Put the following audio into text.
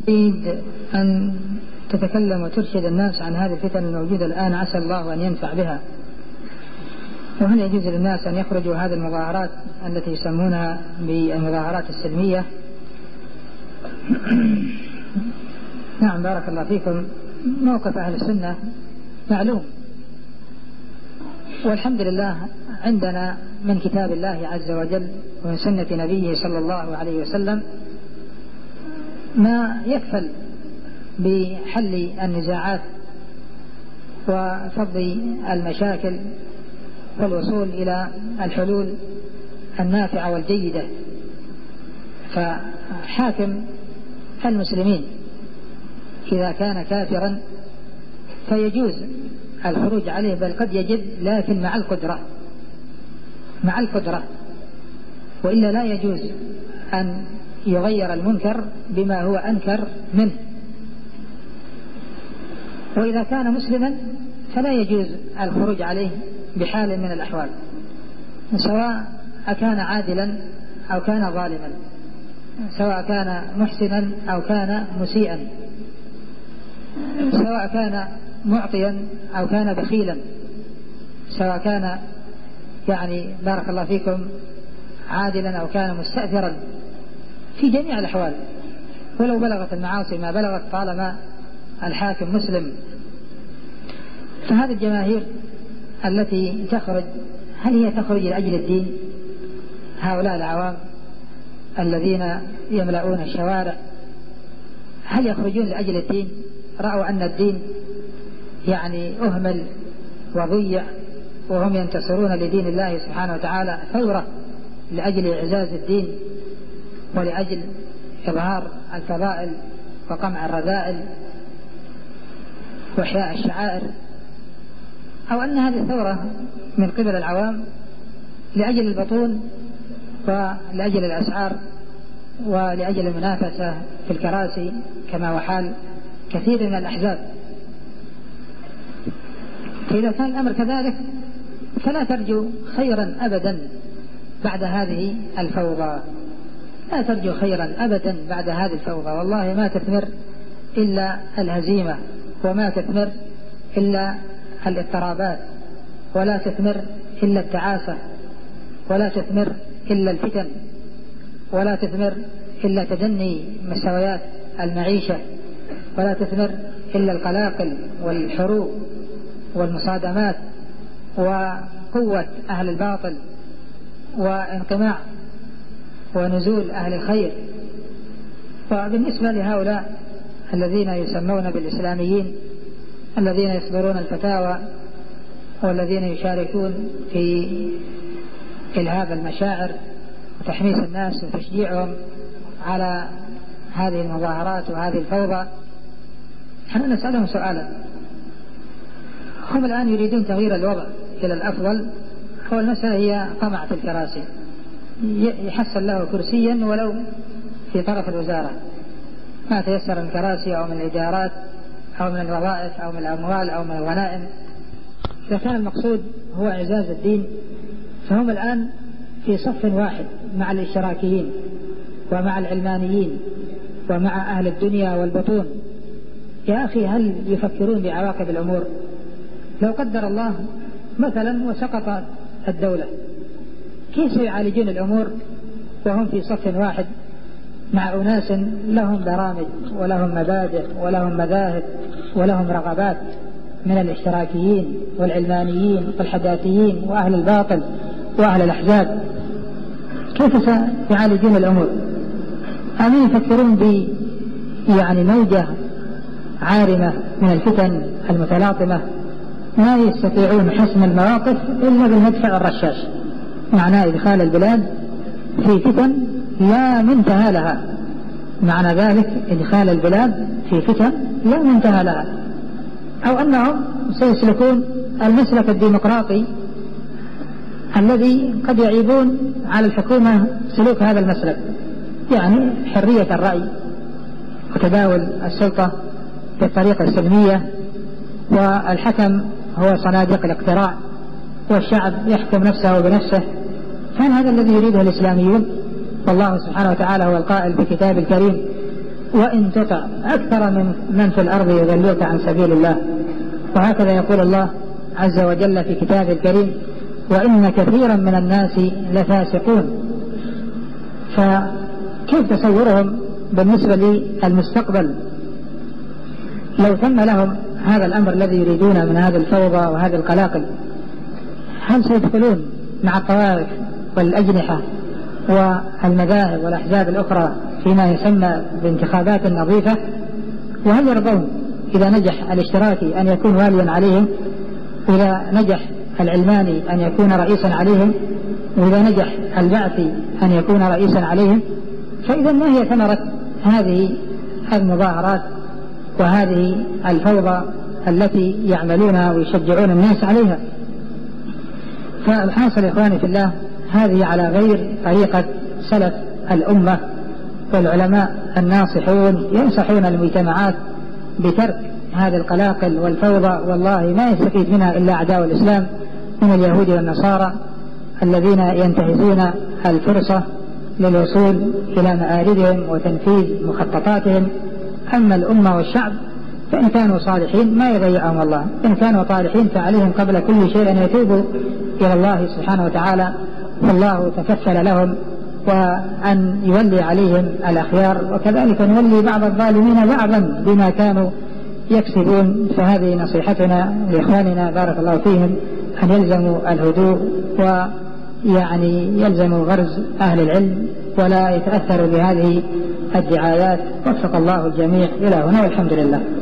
أريد أن تتكلم وترشد الناس عن هذه الفتن الموجودة الآن، عسى الله أن ينفع بها. وهل يجوز للناس أن يخرجوا هذه المظاهرات التي يسمونها بالمظاهرات السلمية؟ نعم، بارك الله فيكم. موقف أهل السنة معلوم، والحمد لله عندنا من كتاب الله عز وجل ومن سنة نبيه صلى الله عليه وسلم ما يكفل بحل النزاعات وفض المشاكل والوصول إلى الحلول النافعة والجيدة. فحاكم المسلمين إذا كان كافرا فيجوز الخروج عليه، بل قد يجب، لكن مع القدرة، وإلا لا يجوز أن يغير المنكر بما هو أنكر منه. وإذا كان مسلما فلا يجوز الخروج عليه بحال من الأحوال، سواء كان عادلا أو كان ظالما، سواء كان محسنا أو كان مسيئا، سواء كان معطيا أو كان بخيلا، سواء كان بارك الله فيكم عادلا أو كان مستأثرا، في جميع الأحوال، ولو بلغت المعاصي ما بلغت طالما الحاكم مسلم. فهذه الجماهير التي تخرج، هل هي تخرج لأجل الدين؟ هؤلاء العوام الذين يملؤون الشوارع هل يخرجون لأجل الدين؟ رأوا أن الدين أهمل وضيع، وهم ينتصرون لدين الله سبحانه وتعالى ثورة لأجل إعزاز الدين ولأجل إظهار الفضائل وقمع الرذائل وإحياء الشعائر، أو أن هذه الثورة من قبل العوام لأجل البطون ولأجل الأسعار ولأجل المنافسة في الكراسي كما هو حال كثير من الأحزاب. فإذا كان الأمر كذلك فلا ترجو خيرا أبدا بعد هذه الفوضى، لا ترجو خيرا أبدا بعد هذه الفوضى. والله ما تثمر إلا الهزيمة، وما تثمر إلا الاضطرابات، ولا تثمر إلا التعاسة، ولا تثمر إلا الفتن، ولا تثمر إلا تدني مستويات المعيشة، ولا تثمر إلا القلاقل والحروب والمصادمات وقوة أهل الباطل وانقماع ونزول أهل الخير. وبالنسبة لهؤلاء الذين يسمون بالإسلاميين، الذين يصدرون الفتاوى والذين يشاركون في إلهاب المشاعر وتحميس الناس وتشجيعهم على هذه المظاهرات وهذه الفوضى، نحن نسألهم سؤالا. هم الآن يريدون تغيير الوضع إلى الأفضل، والمسألة هي طمع في الكراسي، يحصل له كرسيا ولو في طرف الوزارة، ما تيسر من كراسي أو من الإدارات أو من الوظائف أو من الأموال أو من الغنائم. إذا كان المقصود هو إعزاز الدين فهم الآن في صف واحد مع الاشتراكيين ومع العلمانيين ومع أهل الدنيا والبطون. يا أخي، هل يفكرون بعواقب الأمور؟ لو قدر الله مثلا وسقط الدولة، كيف يعالجون الأمور وهم في صف واحد مع أناس لهم برامج ولهم مبادئ ولهم مذاهب ولهم رغبات من الاشتراكيين والعلمانيين والحداثيين وأهل الباطل وأهل الأحزاب؟ كيف سيعالجون الأمور؟ أم يفكرون موجة عارمة من الفتن المتلاطمة ما يستطيعون حسم المواقف إلا بالمدفع الرشاش؟ معنى إدخال البلاد في فتن لا منتهى لها، معنى ذلك إدخال البلاد في فتن لا منتهى لها. أو أنهم سيسلكون المسلك الديمقراطي الذي قد يعيبون على الحكومة سلوك هذا المسلك، حرية الرأي وتداول السلطة بالطريقة السلمية، والحكم هو صناديق الاقتراع والشعب يحكم نفسه بنفسه. كان هذا الذي يريده الإسلاميون؟ والله سبحانه وتعالى هو القائل في كتاب الكريم: وإن تطع أكثر من في الأرض يضلوك عن سبيل الله. وهكذا يقول الله عز وجل في كتابه الكريم: وإن كثيرا من الناس لفاسقون. فكيف تصورهم بالنسبة للمستقبل لو تم لهم هذا الأمر الذي يريدون من هذه الفوضى وهذه القلاقل؟ هل سيدخلون مع الطوائف والأجنحة والمذاهب والأحزاب الأخرى فيما يسمى بانتخابات نظيفة؟ وهل يرضون إذا نجح الاشتراكي أن يكون واليا عليهم، وإذا نجح العلماني أن يكون رئيسا عليهم، وإذا نجح البعثي أن يكون رئيسا عليهم؟ فإذا ما هي ثمرة هذه المظاهرات وهذه الفوضى التي يعملونها ويشجعون الناس عليها؟ فالحاصل إخواني في الله، هذه على غير طريقة سلف الأمة، والعلماء الناصحون ينصحون المجتمعات بترك هذه القلاقل والفوضى، والله ما يستفيد منها إلا أعداء الإسلام من اليهود والنصارى الذين ينتهزون الفرصة للوصول إلى مآربهم وتنفيذ مخططاتهم. أما الأمة والشعب فإن كانوا صالحين ما يضيعهم الله، إن كانوا صالحين فعليهم قبل كل شيء أن يتوبوا إلى الله سبحانه وتعالى، والله تكفل لهم، وأن يولي عليهم الأخيار، وكذلك نولي بعض الظالمين بعضا بما كانوا يكسبون. فهذه نصيحتنا لإخواننا بارك الله فيهم، أن يلزموا الهدوء ويعني يلزموا غرز أهل العلم ولا يتأثروا بهذه الدعايات. وفق الله الجميع إلى هنا والحمد لله.